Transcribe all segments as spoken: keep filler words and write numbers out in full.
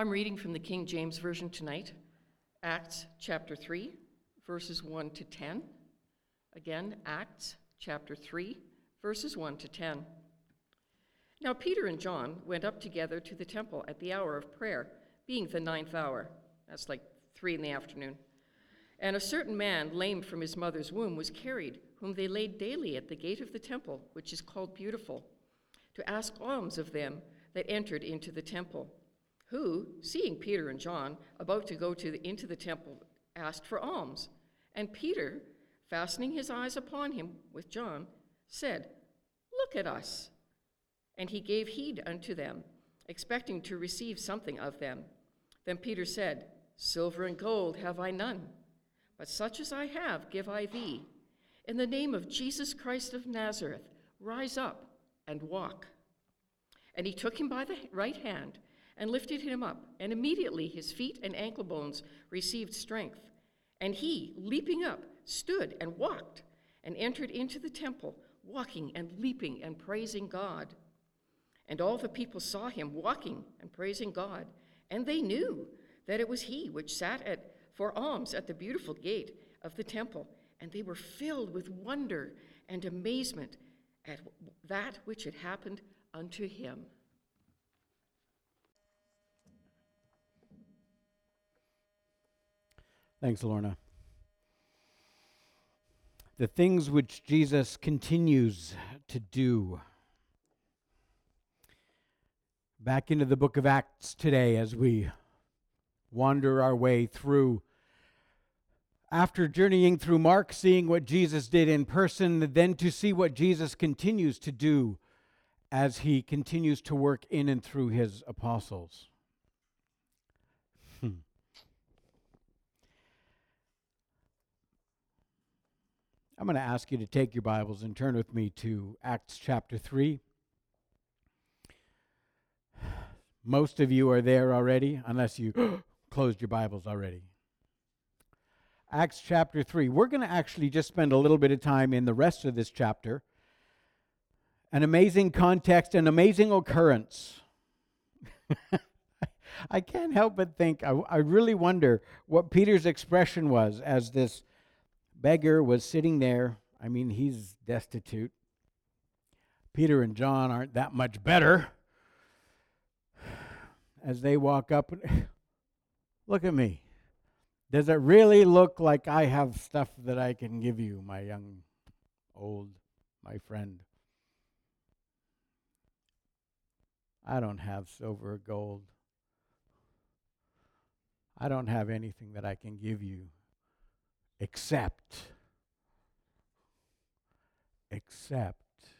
I'm reading from the King James Version tonight, Acts chapter three, verses one to ten. Again, Acts chapter three, verses one to ten. Now Peter and John went up together to the temple at the hour of prayer, being the ninth hour. That's like three in the afternoon. And a certain man, lame from his mother's womb, was carried, whom they laid daily at the gate of the temple, which is called Beautiful, to ask alms of them that entered into the temple, who, seeing Peter and John about to go to the, into the temple, asked for alms. And Peter, fastening his eyes upon him with John, said, "Look at us." And he gave heed unto them, expecting to receive something of them. Then Peter said, "Silver and gold have I none, but such as I have give I thee. In the name of Jesus Christ of Nazareth, rise up and walk." And he took him by the right hand and lifted him up, and immediately his feet and ankle bones received strength. And he, leaping up, stood and walked, and entered into the temple, walking and leaping and praising God. And all the people saw him walking and praising God, and they knew that it was he which sat at for alms at the Beautiful gate of the temple, and they were filled with wonder and amazement at that which had happened unto him. Thanks, Lorna. The things which Jesus continues to do. Back into the book of Acts today as we wander our way through. After journeying through Mark, seeing what Jesus did in person, then to see what Jesus continues to do as he continues to work in and through his apostles. Hmm. I'm going to ask you to take your Bibles and turn with me to Acts chapter three. Most of you are there already, unless you closed your Bibles already. Acts chapter three. We're going to actually just spend a little bit of time in the rest of this chapter. An amazing context, an amazing occurrence. I can't help but think, I, I really wonder what Peter's expression was as this beggar was sitting there. I mean, he's destitute. Peter and John aren't that much better. As they walk up, look at me. Does it really look like I have stuff that I can give you, my young, old, my friend? I don't have silver or gold. I don't have anything that I can give you except, except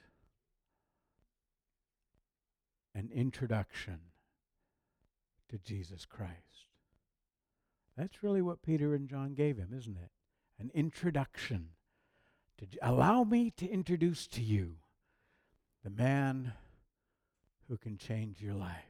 an introduction to Jesus Christ. That's really what Peter and John gave him, isn't it? An introduction. To, allow me to introduce to you the man who can change your life.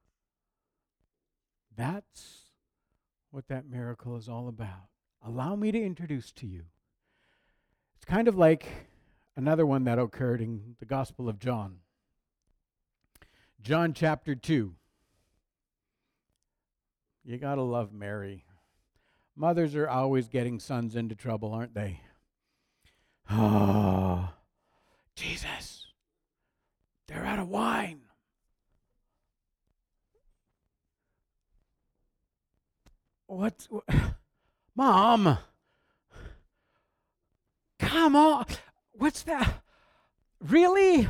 That's what that miracle is all about. Allow me to introduce to you. It's kind of like another one that occurred in the Gospel of John. John chapter two. You gotta love Mary. Mothers are always getting sons into trouble, aren't they? Oh, Jesus, they're out of wine. What's, what? Mom, come on. What's that? Really?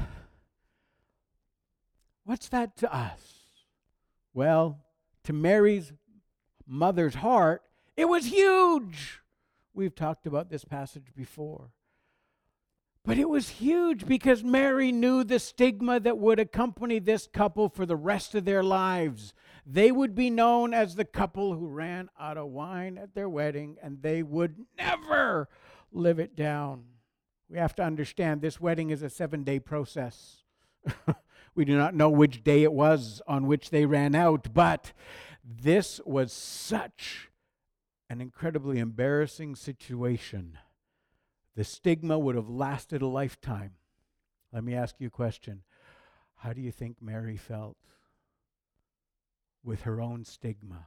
What's that to us? Well, to Mary's mother's heart, it was huge. We've talked about this passage before. But it was huge because Mary knew the stigma that would accompany this couple for the rest of their lives. They would be known as the couple who ran out of wine at their wedding, and they would never live it down. We have to understand this wedding is a seven-day process. We do not know which day it was on which they ran out, but this was such an incredibly embarrassing situation. The stigma would have lasted a lifetime. Let me ask you a question. How do you think Mary felt with her own stigma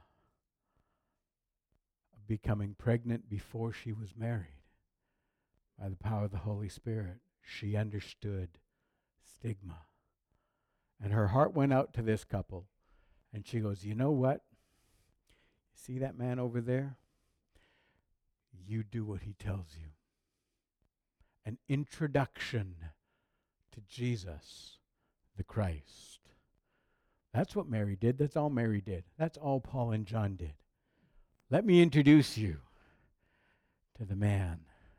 of becoming pregnant before she was married. By the power of the Holy Spirit, she understood stigma. And her heart went out to this couple. And she goes, you know what? See that man over there? You do what he tells you. An introduction to Jesus, the Christ. That's what Mary did. That's all Mary did. That's all Paul and John did. Let me introduce you to the man,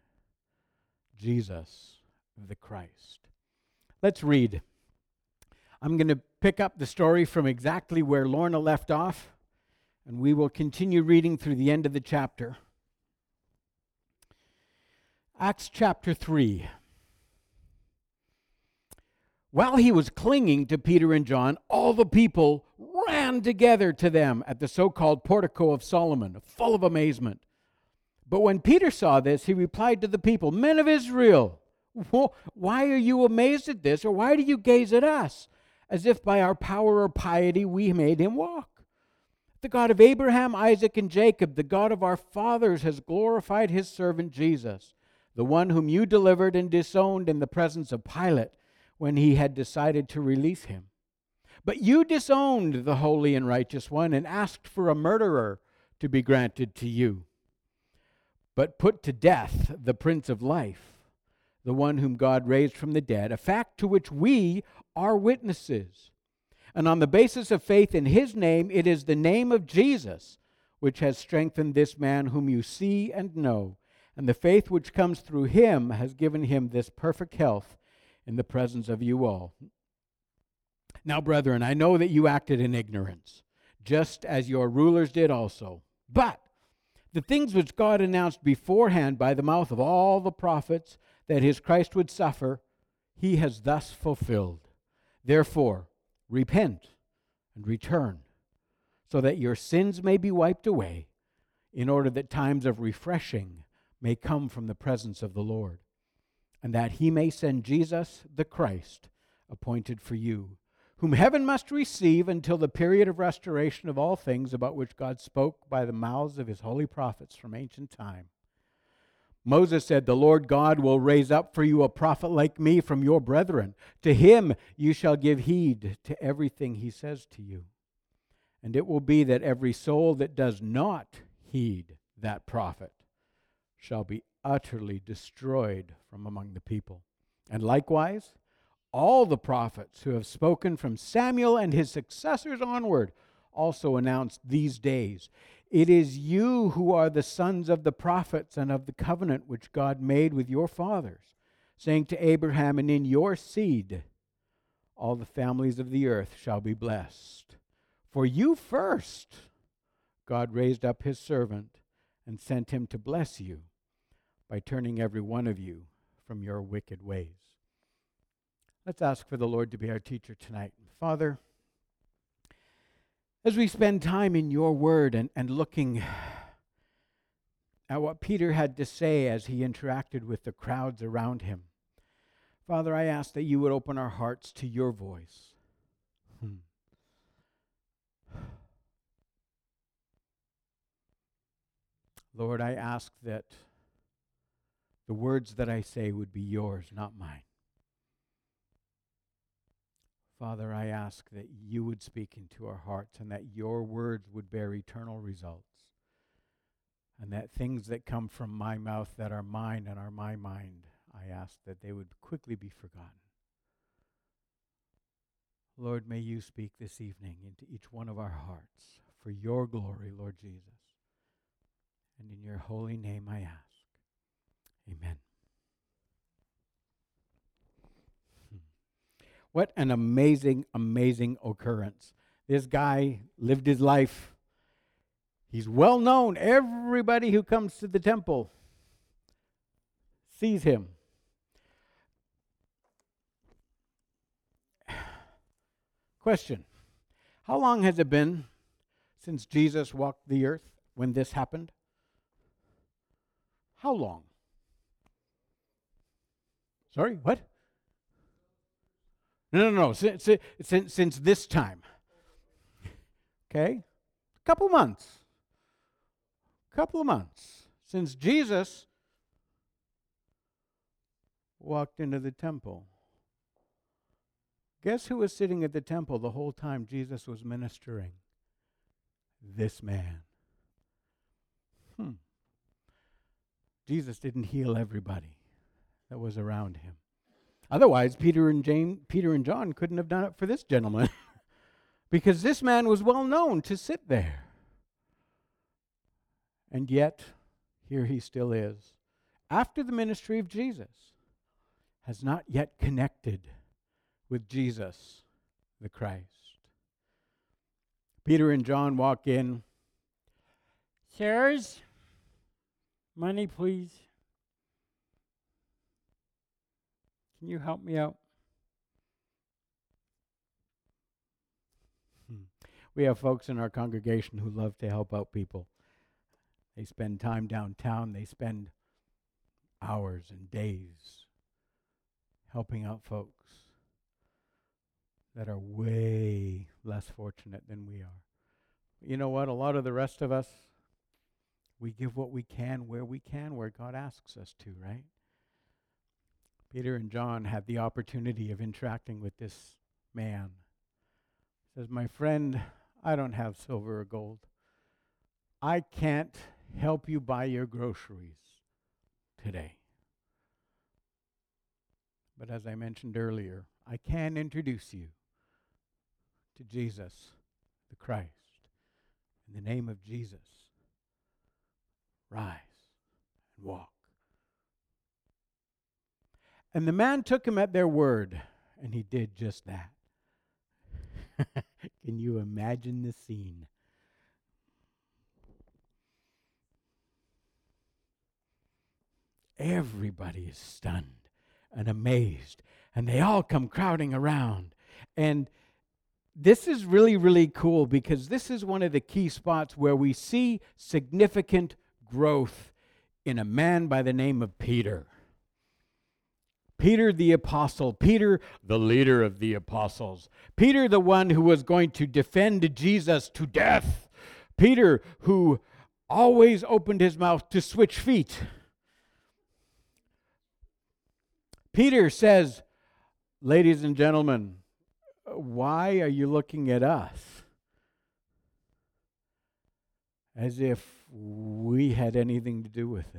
Jesus, the Christ. Let's read. I'm going to pick up the story from exactly where Lorna left off, and we will continue reading through the end of the chapter. Acts chapter three. While he was clinging to Peter and John, all the people ran together to them at the so-called portico of Solomon, full of amazement. But when Peter saw this, he replied to the people, "Men of Israel, why are you amazed at this, or why do you gaze at us, as if by our power or piety we made him walk? The God of Abraham, Isaac, and Jacob, the God of our fathers, has glorified his servant Jesus, the one whom you delivered and disowned in the presence of Pilate when he had decided to release him. But you disowned the holy and righteous one and asked for a murderer to be granted to you, but put to death the Prince of Life, the one whom God raised from the dead, a fact to which we are witnesses. And on the basis of faith in his name, it is the name of Jesus which has strengthened this man whom you see and know. And the faith which comes through him has given him this perfect health in the presence of you all. Now, brethren, I know that you acted in ignorance, just as your rulers did also. But the things which God announced beforehand by the mouth of all the prophets that his Christ would suffer, he has thus fulfilled. Therefore, repent and return, so that your sins may be wiped away, in order that times of refreshing may come from the presence of the Lord, and that he may send Jesus the Christ, appointed for you, whom heaven must receive until the period of restoration of all things about which God spoke by the mouths of his holy prophets from ancient time. Moses said, the Lord God will raise up for you a prophet like me from your brethren. To him you shall give heed to everything he says to you. And it will be that every soul that does not heed that prophet shall be utterly destroyed from among the people. And likewise, all the prophets who have spoken from Samuel and his successors onward also announced these days. It is you who are the sons of the prophets and of the covenant which God made with your fathers, saying to Abraham, and in your seed all the families of the earth shall be blessed. For you first God raised up his servant and sent him to bless you by turning every one of you from your wicked ways. Let's ask for the Lord to be our teacher tonight. Father, as we spend time in your word and, and looking at what Peter had to say as he interacted with the crowds around him, Father, I ask that you would open our hearts to your voice. Hmm. Lord, I ask that the words that I say would be yours, not mine. Father, I ask that you would speak into our hearts and that your words would bear eternal results, and that things that come from my mouth that are mine and are my mind, I ask that they would quickly be forgotten. Lord, may you speak this evening into each one of our hearts for your glory, Lord Jesus. And in your holy name I ask. Amen. What an amazing, amazing occurrence. This guy lived his life. He's well known. Everybody who comes to the temple sees him. Question. How long has it been since Jesus walked the earth when this happened? How long? Sorry, what? No, no, no, since, since, since this time. Okay? A couple months. A couple of months since Jesus walked into the temple. Guess who was sitting at the temple the whole time Jesus was ministering? This man. Hmm. Jesus didn't heal everybody that was around him. Otherwise, Peter and James, Peter and John couldn't have done it for this gentleman because this man was well known to sit there. And yet, here he still is, after the ministry of Jesus, has not yet connected with Jesus, the Christ. Peter and John walk in. Sirs, money, please. Can you help me out? Hmm. We have folks in our congregation who love to help out people. They spend time downtown. They spend hours and days helping out folks that are way less fortunate than we are. You know what? A lot of the rest of us, we give what we can where we can, where God asks us to, right? Peter and John had the opportunity of interacting with this man. He says, my friend, I don't have silver or gold. I can't help you buy your groceries today. But as I mentioned earlier, I can introduce you to Jesus, the Christ. In the name of Jesus, rise and walk. And the man took him at their word, and he did just that. Can you imagine the scene? Everybody is stunned and amazed, and they all come crowding around. And this is really, really cool because this is one of the key spots where we see significant growth in a man by the name of Peter. Peter the apostle, Peter the leader of the apostles, Peter the one who was going to defend Jesus to death, Peter who always opened his mouth to switch feet. Peter says, ladies and gentlemen, why are you looking at us? As if we had anything to do with it.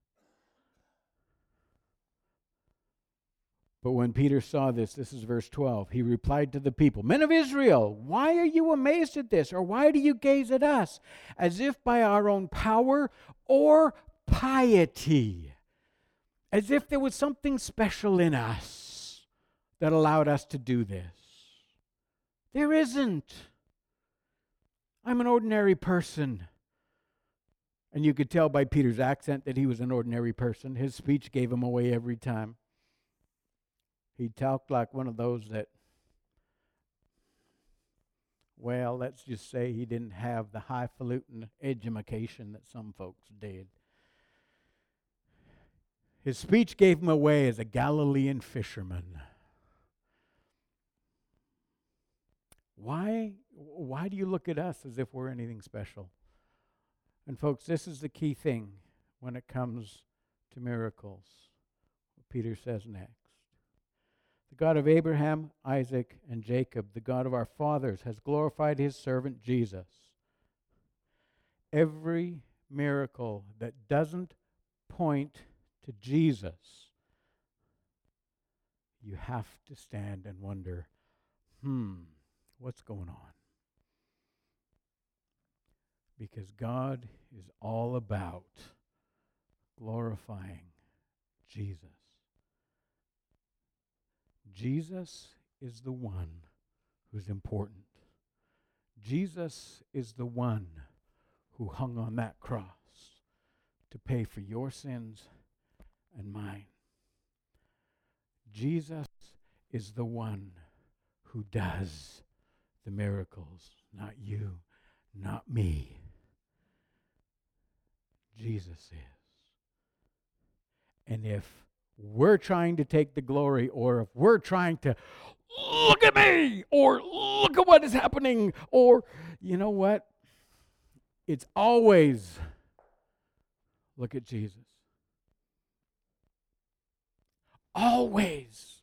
But when Peter saw this, this is verse twelve, he replied to the people, men of Israel, why are you amazed at this? Or why do you gaze at us as if by our own power or piety? As if there was something special in us that allowed us to do this. There isn't. I'm an ordinary person. And you could tell by Peter's accent that he was an ordinary person. His speech gave him away every time. He talked like one of those that, well, let's just say he didn't have the highfalutin education that some folks did. His speech gave him away as a Galilean fisherman. Why, why do you look at us as if we're anything special? And folks, this is the key thing when it comes to miracles. What Peter says next. The God of Abraham, Isaac, and Jacob, the God of our fathers, has glorified his servant Jesus. Every miracle that doesn't point to Jesus, you have to stand and wonder, hmm, what's going on? Because God is all about glorifying Jesus. Jesus is the one who's important. Jesus is the one who hung on that cross to pay for your sins and mine. Jesus is the one who does the miracles, not you, not me. Jesus is. And if we're trying to take the glory, or if we're trying to look at me, or look at what is happening, or You know what? It's always look at Jesus. Always.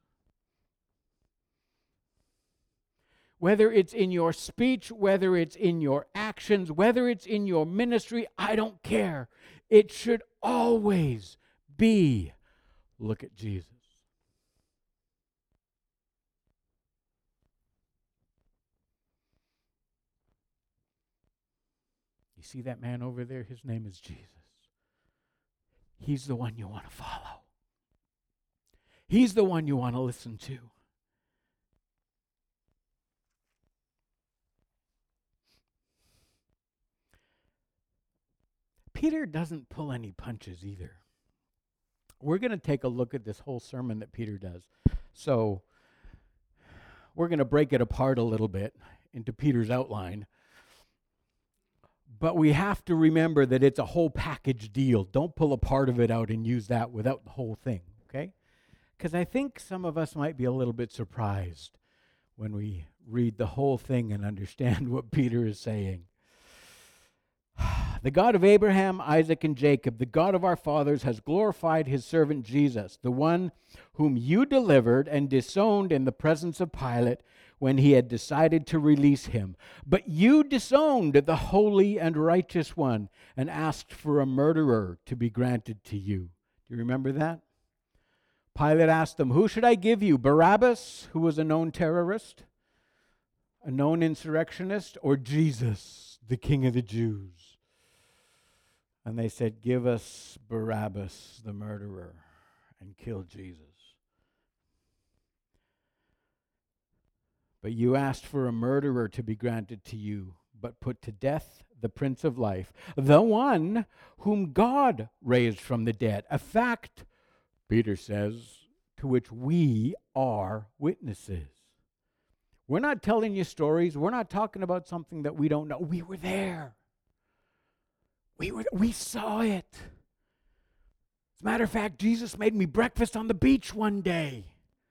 Whether it's in your speech, whether it's in your actions, whether it's in your ministry, I don't care. It should always be look at Jesus. You see that man over there? His name is Jesus. He's the one you want to follow. He's the one you want to listen to. Peter doesn't pull any punches either. We're going to take a look at this whole sermon that Peter does. So we're going to break it apart a little bit into Peter's outline. But we have to remember that it's a whole package deal. Don't pull a part of it out and use that without the whole thing, okay? Because I think some of us might be a little bit surprised when we read the whole thing and understand what Peter is saying. The God of Abraham, Isaac, and Jacob, the God of our fathers, has glorified his servant Jesus, the one whom you delivered and disowned in the presence of Pilate when he had decided to release him. But you disowned the holy and righteous one and asked for a murderer to be granted to you. Do you remember that? Pilate asked them, who should I give you, Barabbas, who was a known terrorist, a known insurrectionist, or Jesus, the King of the Jews? And they said, give us Barabbas, the murderer, and kill Jesus. But you asked for a murderer to be granted to you, but put to death the Prince of Life, the one whom God raised from the dead. A fact, Peter says, to which we are witnesses. We're not telling you stories. We're not talking about something that we don't know. We were there. We were, we saw it. As a matter of fact, Jesus made me breakfast on the beach one day.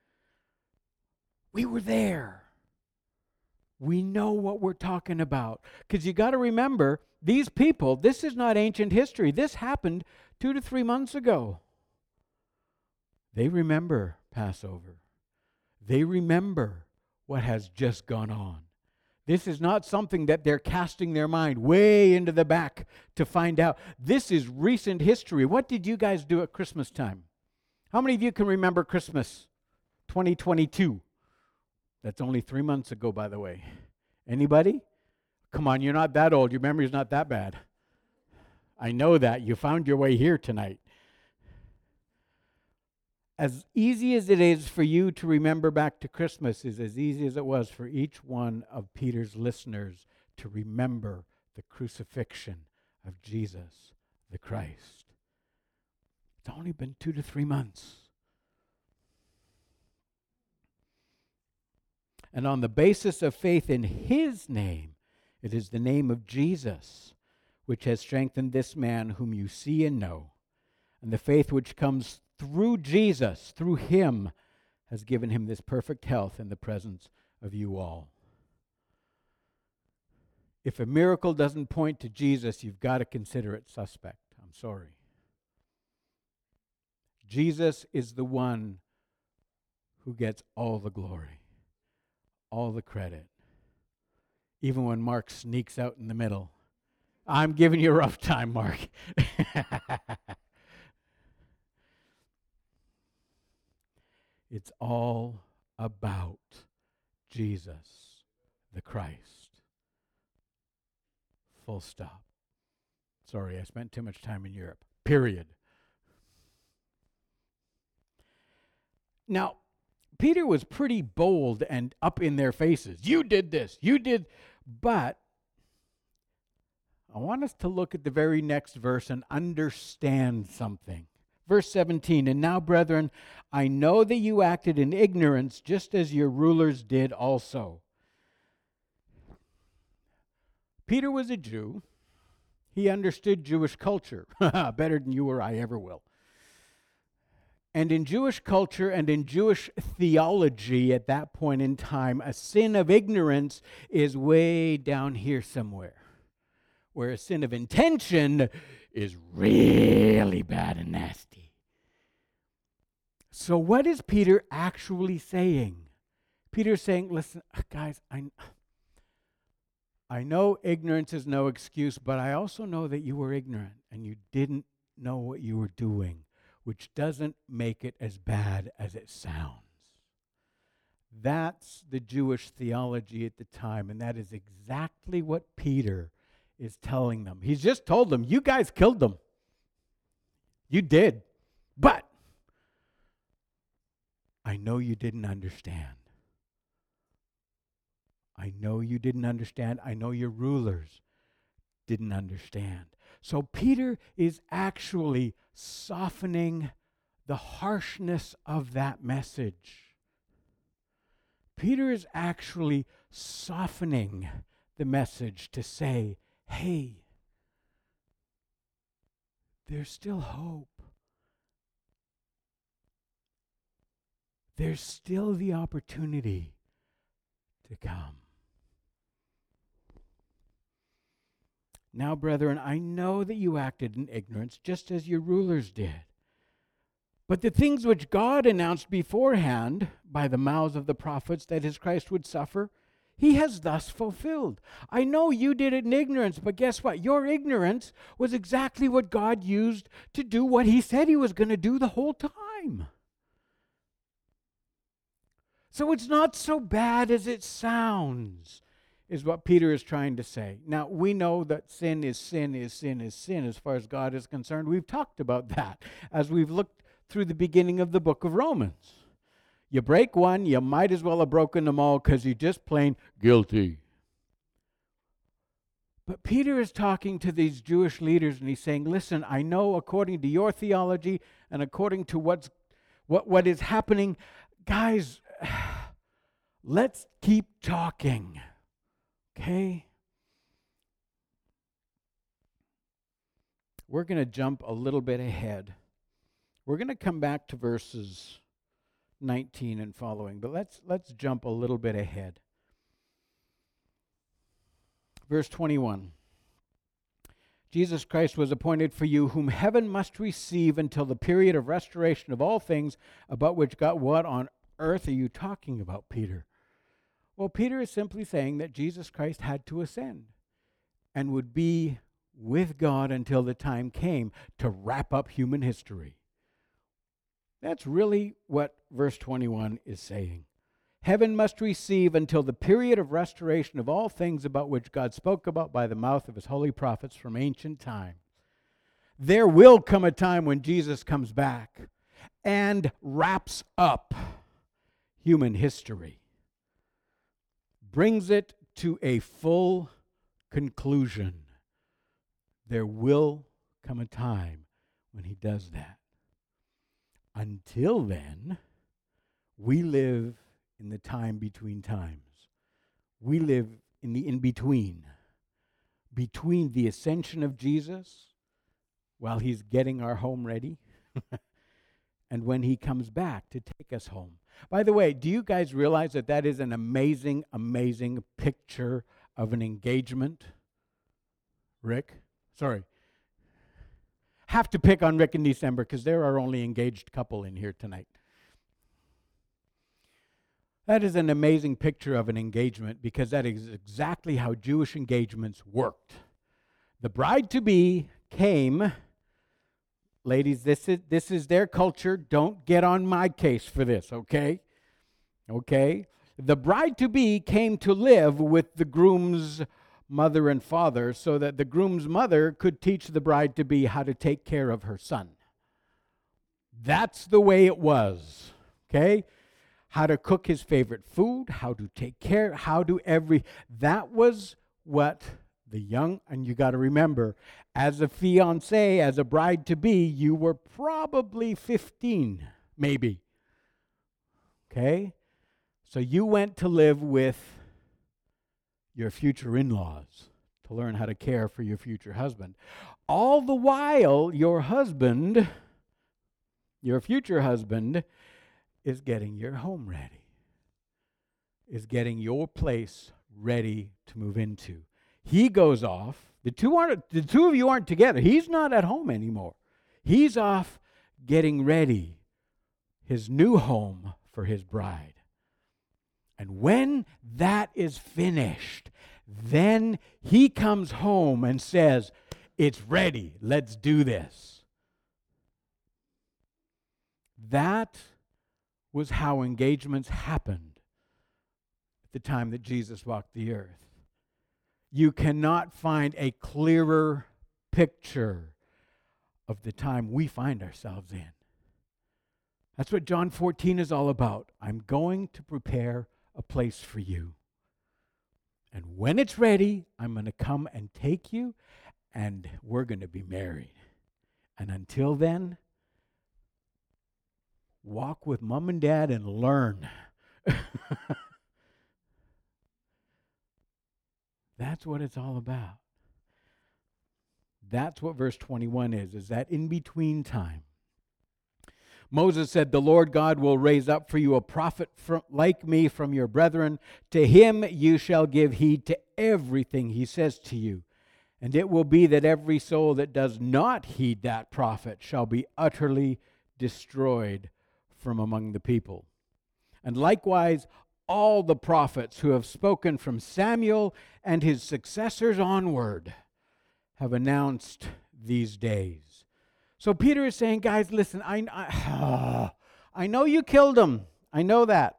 We were there. We know what we're talking about. Because you got to remember, these people, this is not ancient history. This happened two to three months ago. They remember Passover. They remember what has just gone on. This is not something that they're casting their mind way into the back to find out. This is recent history. What did you guys do at Christmas time? How many of you can remember Christmas twenty twenty-two? That's only three months ago, by the way. Anybody? Come on, you're not that old. Your memory's not that bad. I know that. You found your way here tonight. As easy as it is for you to remember back to Christmas is as easy as it was for each one of Peter's listeners to remember the crucifixion of Jesus the Christ. It's only been two to three months. And on the basis of faith in his name, it is the name of Jesus which has strengthened this man whom you see and know. And the faith which comes through Jesus, through him, has given him this perfect health in the presence of you all. If a miracle doesn't point to Jesus, you've got to consider it suspect. I'm sorry. Jesus is the one who gets all the glory, all the credit. Even when Mark sneaks out in the middle. I'm giving you a rough time, Mark. It's all about Jesus, the Christ. Full stop. Sorry, I spent too much time in Europe. Period. Now, Peter was pretty bold and up in their faces. You did this. You did. But I want us to look at the very next verse and understand something. Verse seventeen, and now, brethren, I know that you acted in ignorance just as your rulers did also. Peter was a Jew. He understood Jewish culture better than you or I ever will. And in Jewish culture and in Jewish theology at that point in time, a sin of ignorance is way down here somewhere, where a sin of intention is really bad and nasty. So what is Peter actually saying? Peter's saying, listen, guys, I, I know ignorance is no excuse, but I also know that you were ignorant and you didn't know what you were doing, which doesn't make it as bad as it sounds. That's the Jewish theology at the time, and that is exactly what Peter is telling them. He's just told them, you guys killed them. You did. But I know you didn't understand. I know you didn't understand. I know your rulers didn't understand. So Peter is actually softening the harshness of that message. Peter is actually softening the message to say, hey, there's still hope. There's still the opportunity to come. Now, brethren, I know that you acted in ignorance, just as your rulers did. But the things which God announced beforehand by the mouths of the prophets that his Christ would suffer, he has thus fulfilled. I know you did it in ignorance, but guess what? Your ignorance was exactly what God used to do what he said he was going to do the whole time. So it's not so bad as it sounds, is what Peter is trying to say. Now, we know that sin is sin is sin is sin as far as God is concerned. We've talked about that as we've looked through the beginning of the book of Romans. You break one, you might as well have broken them all because you're just plain guilty. But Peter is talking to these Jewish leaders and he's saying, listen, I know according to your theology and according to what's what, what is happening, guys, let's keep talking. Okay? We're going to jump a little bit ahead. We're going to come back to verses nineteen and following, but let's let's jump a little bit ahead. Verse twenty-one. Jesus Christ was appointed for you, whom heaven must receive until the period of restoration of all things, about which God, what on earth are you talking about, Peter? Well, Peter is simply saying that Jesus Christ had to ascend and would be with God until the time came to wrap up human history. That's really what verse twenty-one is saying. Heaven must receive until the period of restoration of all things about which God spoke about by the mouth of his holy prophets from ancient times. There will come a time when Jesus comes back and wraps up human history, brings it to a full conclusion. There will come a time when he does that. Until then, we live in the time between times. We live in the in-between. Between the ascension of Jesus, while he's getting our home ready, and when he comes back to take us home. By the way, do you guys realize that that is an amazing, amazing picture of an engagement? Rick? Sorry. Have to pick on Rick and December because they're our only engaged couple in here tonight. That is an amazing picture of an engagement because that is exactly how Jewish engagements worked. The bride-to-be came. Ladies, this is this is their culture. Don't get on my case for this, okay? Okay? The bride-to-be came to live with the groom's mother and father so that the groom's mother could teach the bride-to-be how to take care of her son. That's the way it was, okay? How to cook his favorite food, how to take care, how to every... That was what the young, and you got to remember, as a fiancé, as a bride-to-be, you were probably fifteen, maybe. Okay? So you went to live with your future in-laws to learn how to care for your future husband. All the while, your husband Your future husband is getting your home ready, is getting your place ready to move into. He goes off. The two aren't, the two of you aren't together. He's not at home anymore. He's off getting ready his new home for his bride. And when that is finished, then he comes home and says, "It's ready. Let's do this." That was how engagements happened at the time that Jesus walked the earth. You cannot find a clearer picture of the time we find ourselves in. That's what John fourteen is all about. I'm going to prepare a place for you. And when it's ready, I'm going to come and take you, and we're going to be married. And until then, walk with mom and dad and learn. That's what it's all about. That's what verse twenty-one is, is that in-between time. Moses said, "The Lord God will raise up for you a prophet from, like me from your brethren. To him you shall give heed to everything he says to you. And it will be that every soul that does not heed that prophet shall be utterly destroyed from among the people. And likewise, all the prophets who have spoken from Samuel and his successors onward have announced these days." So Peter is saying, guys, listen, I, I, I know you killed him. I know that.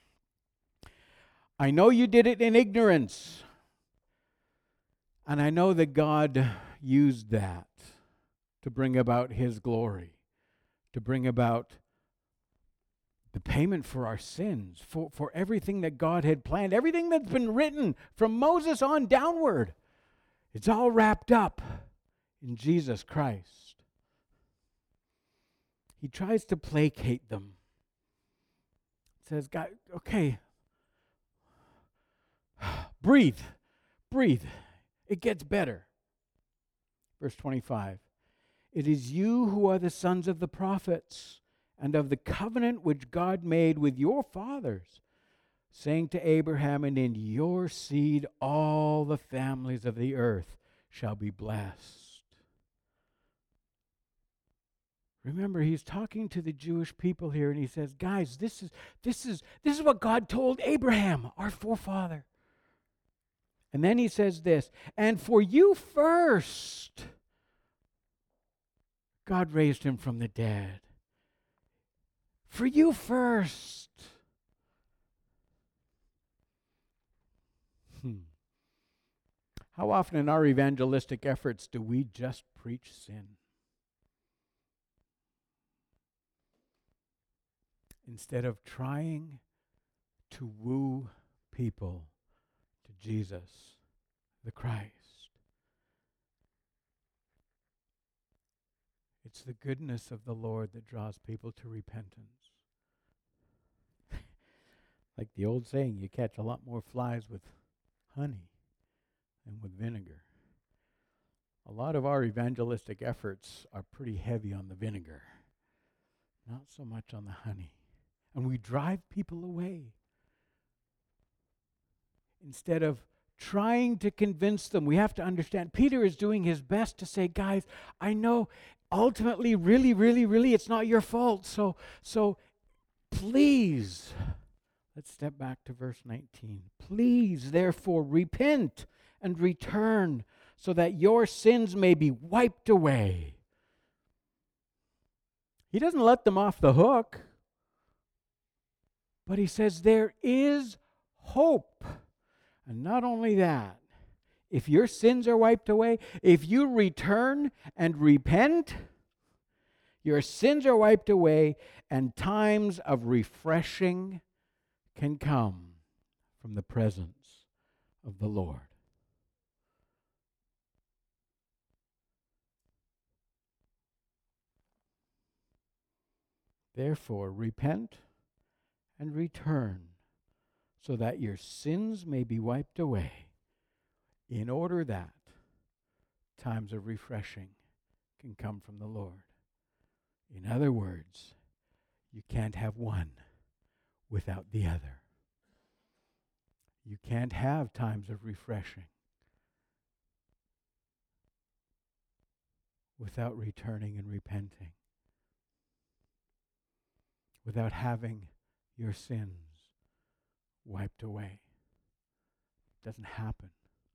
I know you did it in ignorance. And I know that God used that to bring about his glory, to bring about the payment for our sins, for, for everything that God had planned, everything that's been written from Moses on downward. It's all wrapped up in Jesus Christ. He tries to placate them. Says, God, okay, breathe, breathe. It gets better. Verse twenty-five. "It is you who are the sons of the prophets and of the covenant which God made with your fathers, saying to Abraham, and in your seed all the families of the earth shall be blessed." Remember, he's talking to the Jewish people here, and he says, guys, this is this is this is what God told Abraham, our forefather. And then he says this, "And for you first, God raised him from the dead." For you first. Hmm. How often in our evangelistic efforts do we just preach sin? Instead of trying to woo people to Jesus, the Christ. It's the goodness of the Lord that draws people to repentance. Like the old saying, you catch a lot more flies with honey than with vinegar. A lot of our evangelistic efforts are pretty heavy on the vinegar, not so much on the honey. And we drive people away. Instead of trying to convince them, we have to understand, Peter is doing his best to say, guys, I know ultimately, really, really, really, it's not your fault. So, so please, let's step back to verse nineteen. "Please, therefore, repent and return so that your sins may be wiped away." He doesn't let them off the hook. But he says there is hope. And not only that, if your sins are wiped away, if you return and repent, your sins are wiped away, and times of refreshing can come from the presence of the Lord. Therefore, repent and return so that your sins may be wiped away, in order that times of refreshing can come from the Lord. In other words, you can't have one without the other. You can't have times of refreshing without returning and repenting, without having your sins wiped away. It doesn't happen.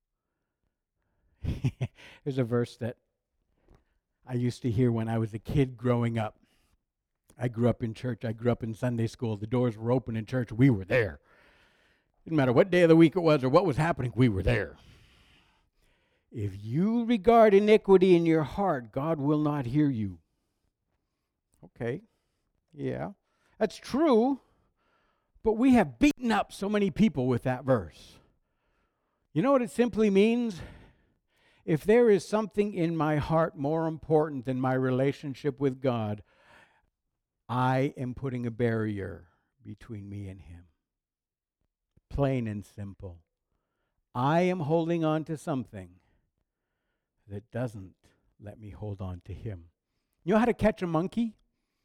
There's a verse that I used to hear when I was a kid growing up. I grew up in church. I grew up in Sunday school. The doors were open in church. We were there. Didn't matter what day of the week it was or what was happening, we were there. If you regard iniquity in your heart, God will not hear you. Okay, yeah, that's true, but we have beaten up so many people with that verse. You know what it simply means? If there is something in my heart more important than my relationship with God, I am putting a barrier between me and Him. Plain and simple. I am holding on to something that doesn't let me hold on to Him. You know how to catch a monkey?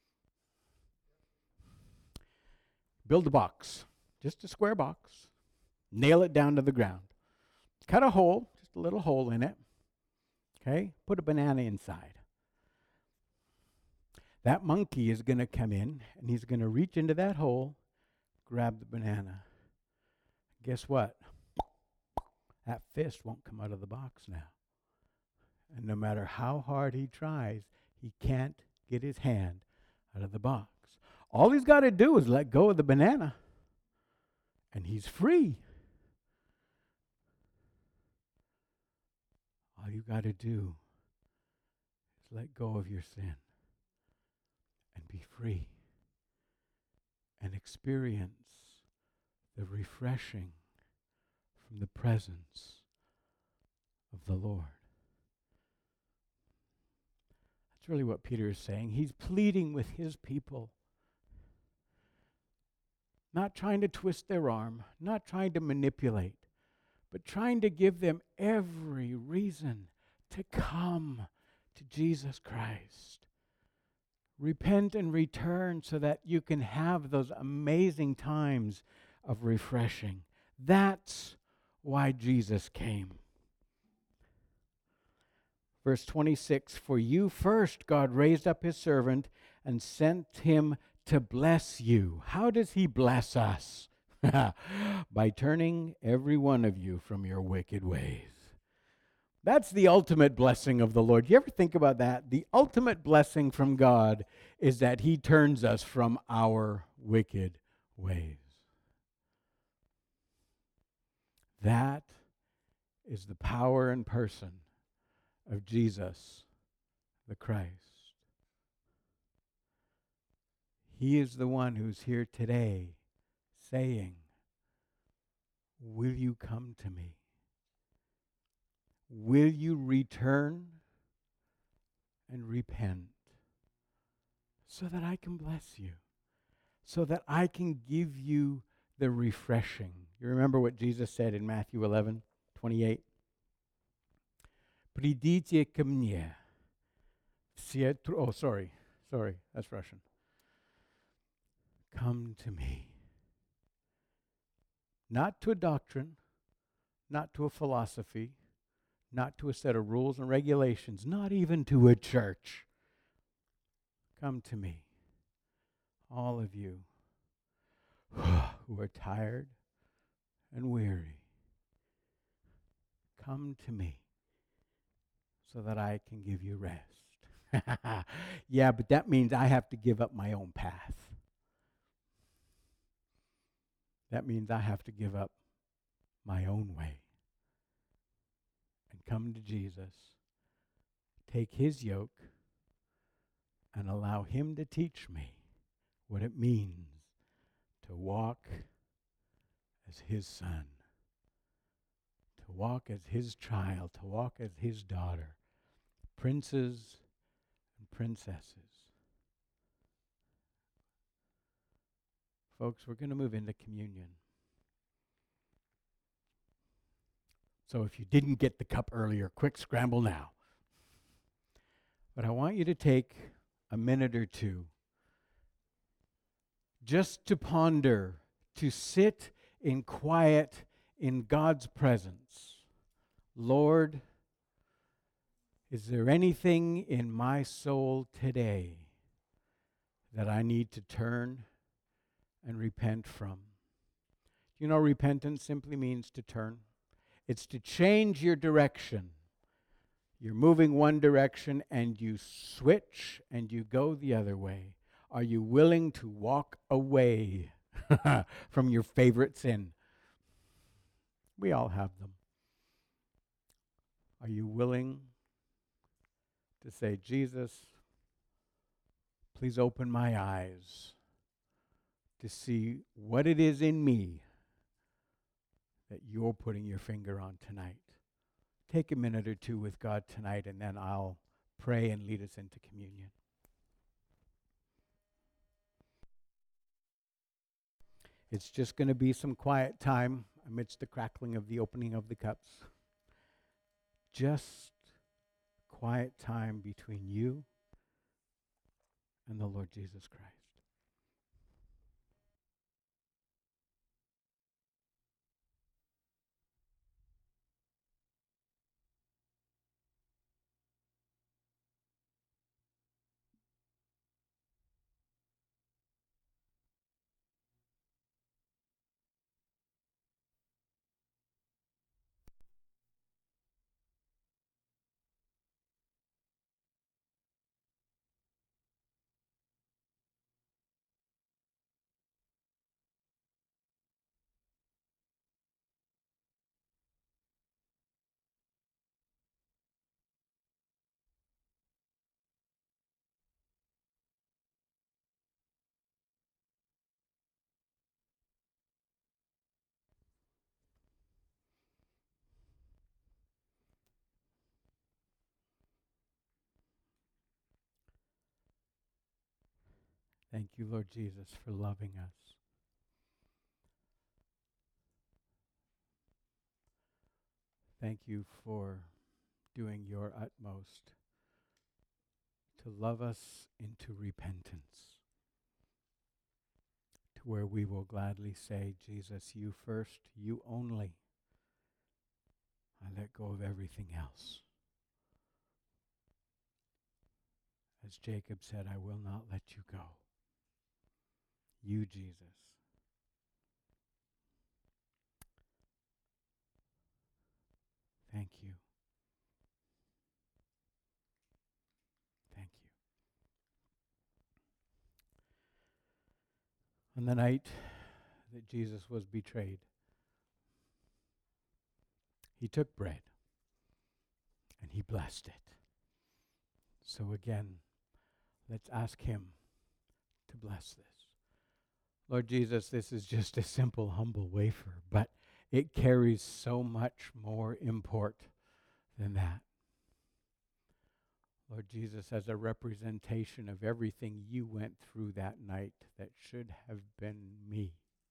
Build a box, just a square box. Nail it down to the ground. Cut a hole, just a little hole in it. Okay? Put a banana inside. That monkey is going to come in, and he's going to reach into that hole, grab the banana. Guess what? That fist won't come out of the box now. And no matter how hard he tries, he can't get his hand out of the box. All he's got to do is let go of the banana, and he's free. All you got to do is let go of your sin and be free and experience the refreshing from the presence of the Lord. That's really what Peter is saying. He's pleading with his people, not trying to twist their arm, not trying to manipulate, but trying to give them every reason to come to Jesus Christ. Repent and return so that you can have those amazing times of refreshing. That's why Jesus came. Verse twenty-six, for you first God raised up His servant and sent him to bless you. How does He bless us? By turning every one of you from your wicked ways. That's the ultimate blessing of the Lord. You ever think about that? The ultimate blessing from God is that He turns us from our wicked ways. That is the power and person of Jesus the Christ. He is the one who's here today saying, will you come to me? Will you return and repent so that I can bless you, so that I can give you the refreshing? You remember what Jesus said in Matthew eleven twenty-eight? Придите ко мне. Все тру- Oh, sorry. Sorry, that's Russian. Come to me. Not to a doctrine, not to a philosophy, not to a set of rules and regulations, not even to a church. Come to me, all of you who are tired and weary. Come to me so that I can give you rest. Yeah, but that means I have to give up my own path. That means I have to give up my own way and come to Jesus, take His yoke, and allow Him to teach me what it means to walk as His son, to walk as His child, to walk as His daughter, princes and princesses. Folks, we're going to move into communion. So if you didn't get the cup earlier, quick scramble now. But I want you to take a minute or two just to ponder, to sit in quiet in God's presence. Lord, is there anything in my soul today that I need to turn and repent from? You know, repentance simply means to turn. It's to change your direction. You're moving one direction and you switch and you go the other way. Are you willing to walk away from your favorite sin? We all have them. Are you willing to say, Jesus, please open my eyes to see what it is in me that you're putting your finger on tonight? Take a minute or two with God tonight, and then I'll pray and lead us into communion. It's just going to be some quiet time amidst the crackling of the opening of the cups. Just quiet time between you and the Lord Jesus Christ. Thank you, Lord Jesus, for loving us. Thank you for doing your utmost to love us into repentance, to where we will gladly say, Jesus, you first, you only. I let go of everything else. As Jacob said, I will not let you go. You, Jesus. Thank you. Thank you. On the night that Jesus was betrayed, he took bread and he blessed it. So again, let's ask him to bless this. Lord Jesus, this is just a simple, humble wafer, but it carries so much more import than that. Lord Jesus, as a representation of everything you went through that night that should have been me.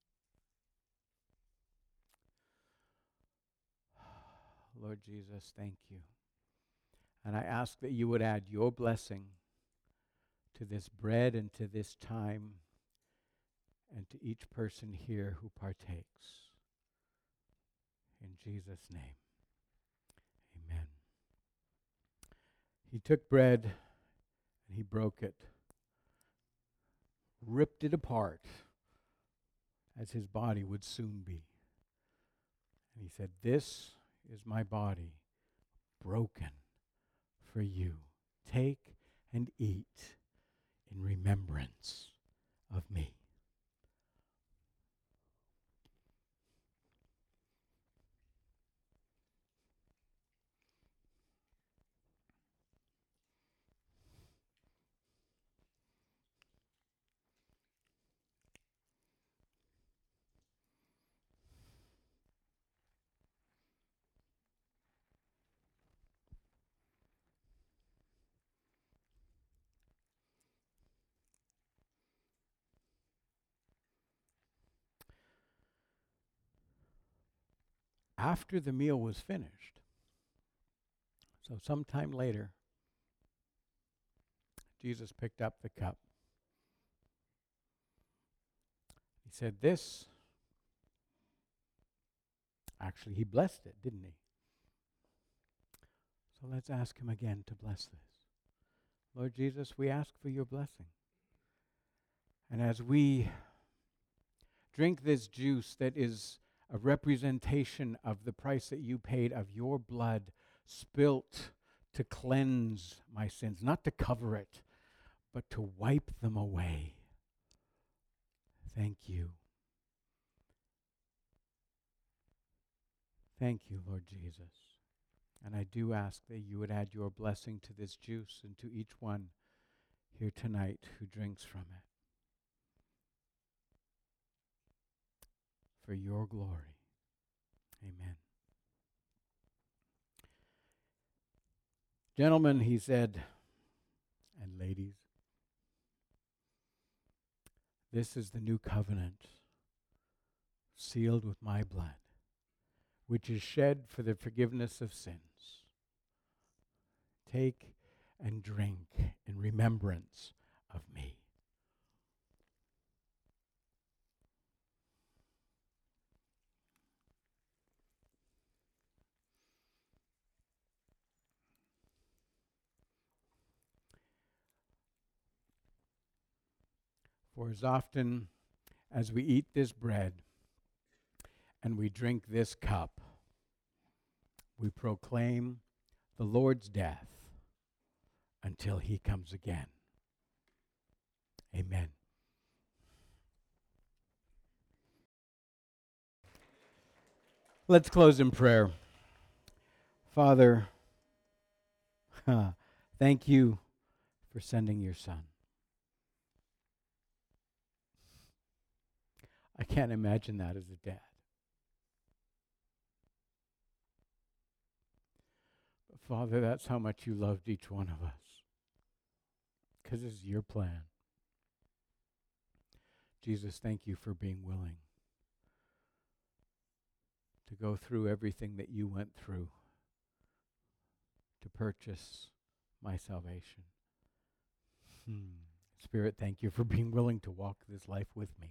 Lord Jesus, thank you. And I ask that you would add your blessing to this bread and to this time and to each person here who partakes. In Jesus' name, amen. He took bread and he broke it, ripped it apart, as his body would soon be. And he said, this is my body broken for you. Take and eat in remembrance of me. After the meal was finished, so sometime later, Jesus picked up the cup. He said, this, actually, he blessed it, didn't he? So let's ask him again to bless this. Lord Jesus, we ask for your blessing. And as we drink this juice that is a representation of the price that you paid, of your blood spilt to cleanse my sins, not to cover it, but to wipe them away. Thank you. Thank you, Lord Jesus. And I do ask that you would add your blessing to this juice and to each one here tonight who drinks from it. For your glory. Amen. Gentlemen, he said, and ladies, this is the new covenant, sealed with my blood, which is shed for the forgiveness of sins. Take and drink in remembrance of me. For as often as we eat this bread and we drink this cup, we proclaim the Lord's death until he comes again. Amen. Let's close in prayer. Father, thank you for sending your Son. I can't imagine that as a dad. But Father, that's how much you loved each one of us. Because it's your plan. Jesus, thank you for being willing to go through everything that you went through to purchase my salvation. Hmm. Spirit, thank you for being willing to walk this life with me.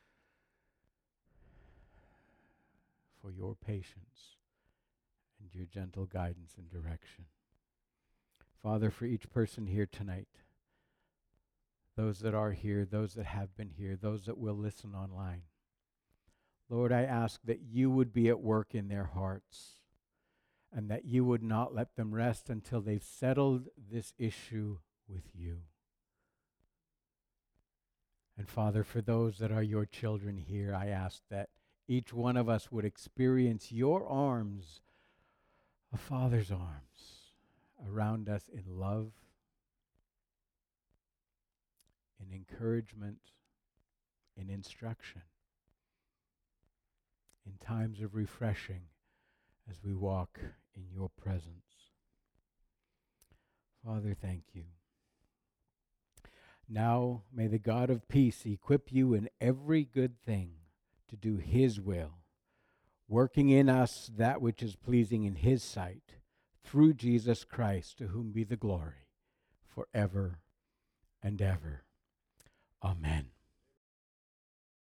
For your patience and your gentle guidance and direction. Father, for each person here tonight, those that are here, those that have been here, those that will listen online, Lord, I ask that you would be at work in their hearts and that you would not let them rest until they've settled this issue with you. And Father, for those that are your children here, I ask that each one of us would experience your arms, a Father's arms, around us in love, in encouragement, in instruction, in times of refreshing as we walk in your presence. Father, thank you. Now may the God of peace equip you in every good thing to do his will, working in us that which is pleasing in his sight, through Jesus Christ, to whom be the glory forever and ever. Amen.